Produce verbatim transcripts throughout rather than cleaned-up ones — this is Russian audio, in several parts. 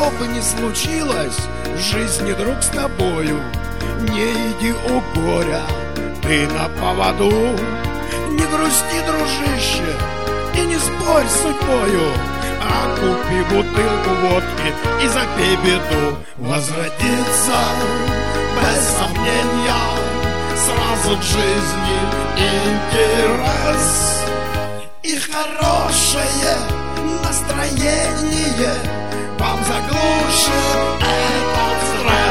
Что бы ни случилось в жизни, друг, с тобою, не иди у горя ты на поводу. Не грусти, дружище, и не спорь с судьбою, а купи бутылку водки и запей беду. Возродится, без сомнения, сразу к жизни интерес и хорошее настроение вам заглушит этот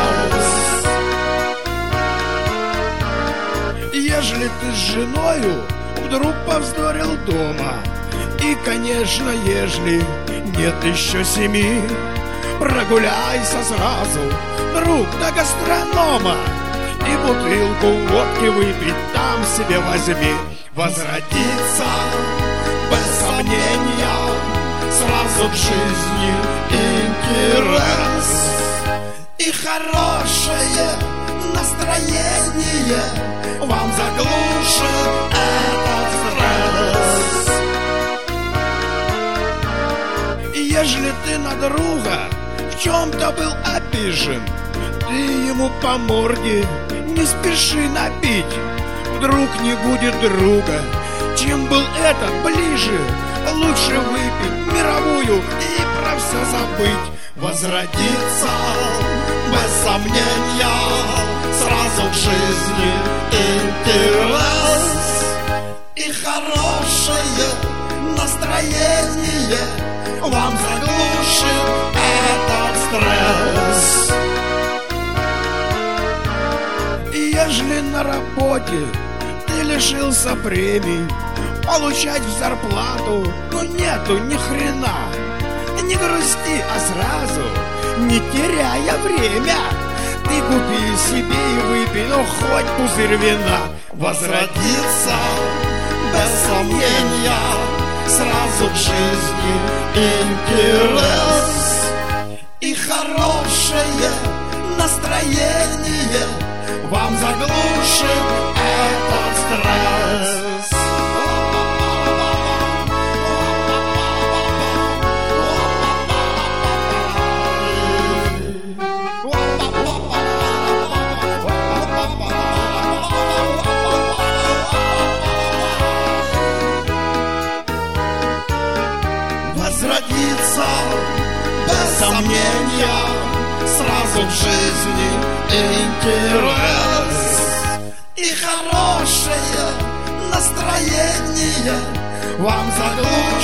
стресс. Ежели ты с женою вдруг повздорил дома, и, конечно, ежели нет еще семи, прогуляйся сразу, друг, до гастронома, и бутылку водки выпить там себе возьми. Возродится, без сомнения, сразу к жизни интерес и хорошее настроение вам заглушит этот стресс. И ежели ты на друга в чем-то был обижен, ты ему по морде не спеши набить. Вдруг не будет друга, чем был этот ближе. Лучше выпить мировую и про все забыть. Возродится, без сомнения, сразу к жизни интерес и хорошее настроение вам заглушит этот стресс. И ежели на работе ты лишился премий, получать в зарплату, ну нету ни хрена. Не грусти, а сразу, не теряя время, ты купи себе и выпей, ну хоть пузырь вина. Возродится, без сомнения, сразу к жизни интерес и хорошее настроение вам заглушит этот стресс. Возродится, без сомнения, сразу в жизни интерес и хорошее настроение вам заглушит